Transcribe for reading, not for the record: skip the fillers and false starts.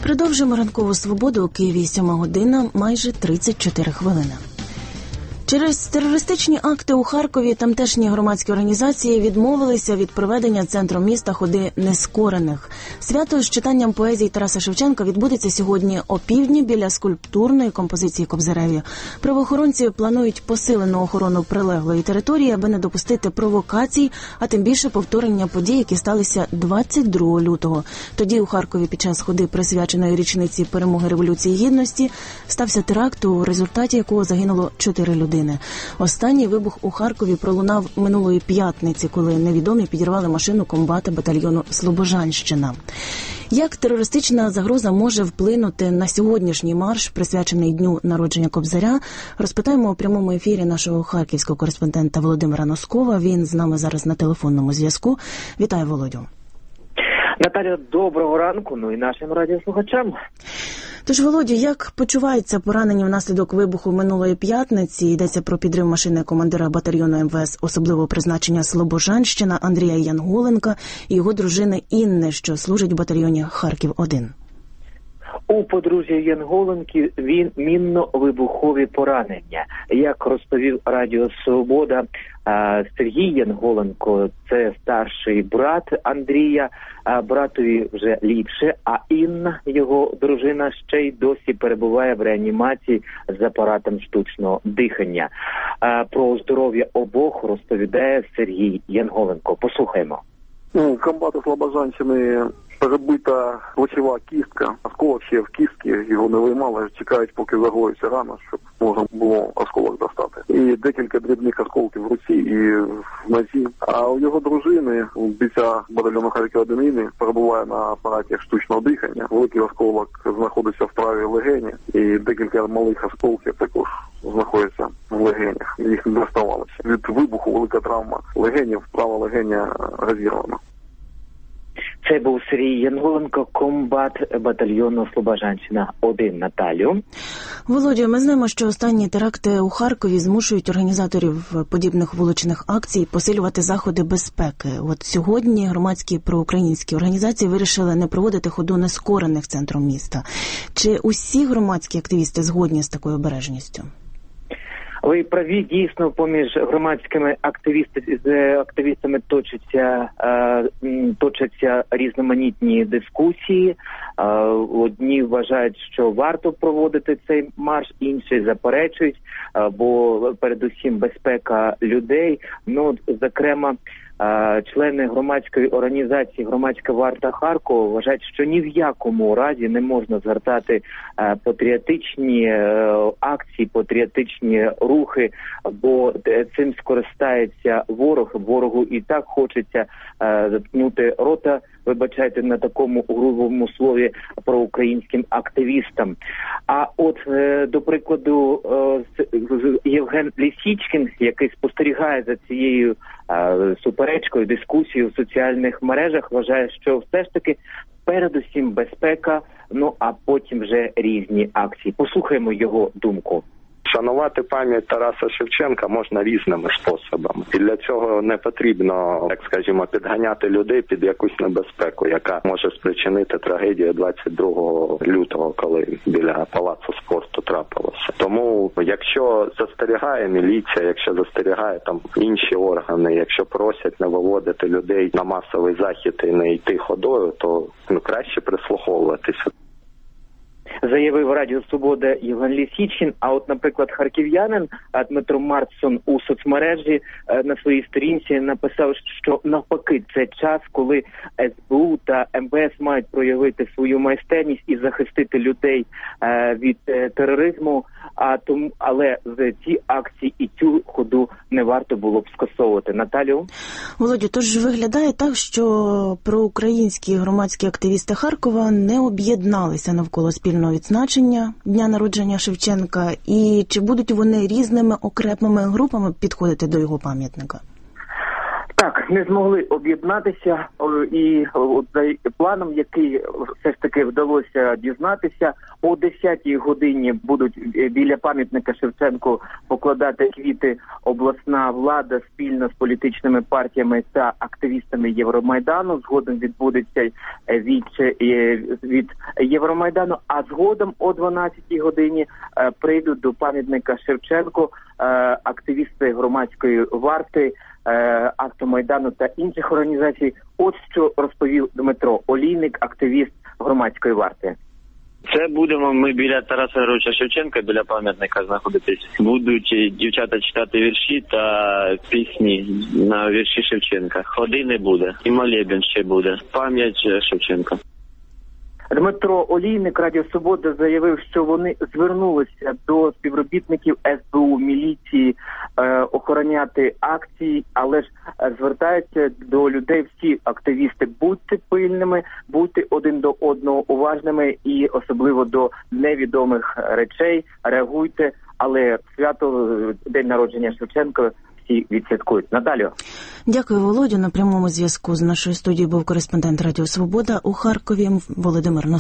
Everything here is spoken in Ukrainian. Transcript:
Продовжуємо ранкову свободу. У Києві 7 година, майже 34 хвилини. Через терористичні акти у Харкові тамтешні громадські організації відмовилися від проведення центром міста ходи нескорених. Свято з читанням поезії Тараса Шевченка відбудеться сьогодні опівдні біля скульптурної композиції Кобзареві. Правоохоронці планують посилену охорону прилеглої території, аби не допустити провокацій, а тим більше повторення подій, які сталися 22 лютого. Тоді у Харкові під час ходи, присвяченої річниці перемоги Революції Гідності, стався теракт, у результаті якого загинуло 4 людини. Останній вибух у Харкові пролунав минулої п'ятниці, коли невідомі підірвали машину комбата батальйону «Слобожанщина». Як терористична загроза може вплинути на сьогоднішній марш, присвячений дню народження Кобзаря, розпитаємо у прямому ефірі нашого харківського кореспондента Володимира Носкова. Він з нами зараз на телефонному зв'язку. Вітаю, Володю. Наталя, доброго ранку, і нашим радіослухачам. Тож, Володю, як почуваються поранені внаслідок вибуху минулої п'ятниці? Йдеться про підрив машини командира батальйону МВС особливого призначення «Слобожанщина» Андрія Янголенка і його дружини Інни, що служить в батальйоні «Харків-1». У подружжя Янголенки мінно-вибухові поранення. Як розповів Радіо Свобода, Сергій Янголенко – це старший брат Андрія, братові вже ліпше, а Інна, його дружина, ще й досі перебуває в реанімації з апаратом штучного дихання. Про здоров'я обох розповідає Сергій Янголенко. Послухаймо. Комбату Слобожанщини перебита плечова кістка, осколок ще в кістці, його не виймали, чекають, поки загоїться рана, щоб можна було осколок достати. І декілька дрібних осколків в руці і в нозі. А у його дружини, бійця батальйону Харків-1 Інни, перебуває на апараті штучного дихання. Великий осколок знаходиться в правій легені і декілька малих осколків також знаходяться в легенях. Їх не доставалося. Від вибуху велика травма легенів, права легеня розірвана. Це був Сергій Янголенко, комбат батальйону «Слобожанщина-1». Наталю. Володю, ми знаємо, що останні теракти у Харкові змушують організаторів подібних вуличних акцій посилювати заходи безпеки. От сьогодні громадські проукраїнські організації вирішили не проводити ходу нескорених центром міста. Чи усі громадські активісти згодні з такою обережністю? Ви праві, дійсно, поміж громадськими активістами точаться різноманітні дискусії. Одні вважають, що варто проводити цей марш, інші заперечують, бо передусім безпека людей. Зокрема, члени громадської організації «Громадська варта Харкова» вважають, що ні в якому разі не можна згортати патріотичні акції, патріотичні рухи, бо цим скористається ворог. Ворогу і так хочеться заткнути рота, вибачайте, на такому грубому слові, проукраїнським активістам. А от, до прикладу, Євген Лісічкін, який спостерігає за цією суперечкою, дискусією в соціальних мережах, вважає, що все ж таки передусім безпека, а потім вже різні акції. Послухаємо його думку. Шанувати пам'ять Тараса Шевченка можна різними способами. І для цього не потрібно, так скажімо, підганяти людей під якусь небезпеку, яка може спричинити трагедію 22 лютого, коли біля Палацу спорту трапилося. Тому, якщо застерігає міліція, якщо застерігає там інші органи, якщо просять не виводити людей на масовий захід і не йти ходою, то краще прислуховуватися. Заявив Радіо Свобода Євген Лісічкін. А от, наприклад, харків'янин Дмитро Марцсон у соцмережі на своїй сторінці написав, що навпаки це час, коли СБУ та МВС мають проявити свою майстерність і захистити людей від тероризму. Але ці акції і цю ходу не варто було б скасовувати. Наталю? Володю, тож виглядає так, що проукраїнські громадські активісти Харкова не об'єдналися навколо спільного відзначення дня народження Шевченка, і чи будуть вони різними окремими групами підходити до його пам'ятника? Так, не змогли об'єднатися, і за планом, який все ж таки вдалося дізнатися, о 10-й годині будуть біля пам'ятника Шевченку покладати квіти обласна влада спільно з політичними партіями та активістами Євромайдану. Згодом відбудеться від Євромайдану, а згодом о 12-й годині прийдуть до пам'ятника Шевченку активісти громадської варти, Автомайдану та інших організацій. От що розповів Дмитро Олійник, активіст громадської варти. Це будемо ми біля Тараса Григоровича Шевченка, біля пам'ятника знаходитись. Будуть дівчата читати вірші та пісні на вірші Шевченка. Ходи не буде. І молебен ще буде. Пам'ять Шевченка. Дмитро Олійник, Радіо Свобода, заявив, що вони звернулися до співробітників СБУ, міліції охороняти акції, але ж звертаються до людей всі активісти: будьте пильними, будьте один до одного уважними і особливо до невідомих речей, реагуйте, але свято, день народження Шевченка, всі відсвяткують. Наталю. Дякую, Володю. На прямому зв'язку з нашою студією був кореспондент Радіо Свобода у Харкові Володимир